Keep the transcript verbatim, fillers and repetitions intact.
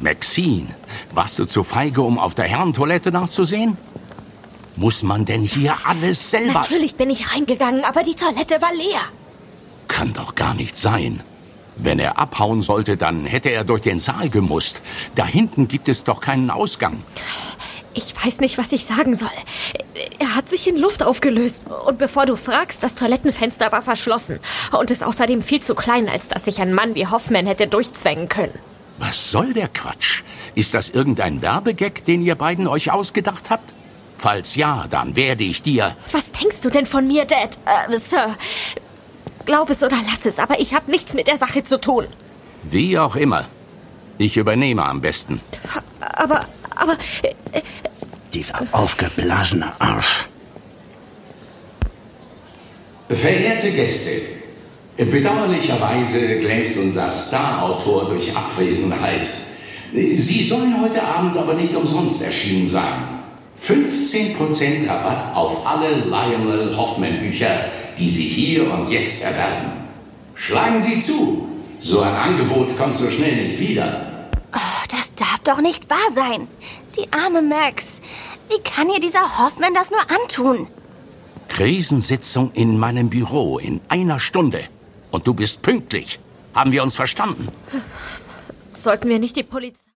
Maxine, warst du zu feige, um auf der Herrentoilette nachzusehen? Muss man denn hier alles selber... Natürlich bin ich reingegangen, aber die Toilette war leer. Kann doch gar nicht sein. Wenn er abhauen sollte, dann hätte er durch den Saal gemusst. Da hinten gibt es doch keinen Ausgang. Ich weiß nicht, was ich sagen soll. Er hat sich in Luft aufgelöst. Und bevor du fragst, das Toilettenfenster war verschlossen. Und ist außerdem viel zu klein, als dass sich ein Mann wie Hoffman hätte durchzwängen können. Was soll der Quatsch? Ist das irgendein Werbegag, den ihr beiden euch ausgedacht habt? Falls ja, dann werde ich dir... Was denkst du denn von mir, Dad? Äh, Sir, glaub es oder lass es, aber ich habe nichts mit der Sache zu tun. Wie auch immer. Ich übernehme am besten. Aber, aber... Äh, Dieser aufgeblasene Arsch. Verehrte Gäste, bedauerlicherweise glänzt unser Star-Autor durch Abwesenheit. Sie sollen heute Abend aber nicht umsonst erschienen sein. fünfzehn Prozent Rabatt auf alle Lionel Hoffman Bücher, die Sie hier und jetzt erwerben. Schlagen Sie zu. So ein Angebot kommt so schnell nicht wieder. Oh, das darf doch nicht wahr sein. Die arme Max. Wie kann ihr dieser Hoffman das nur antun? Krisensitzung in meinem Büro in einer Stunde. Und du bist pünktlich. Haben wir uns verstanden? Sollten wir nicht die Polizei...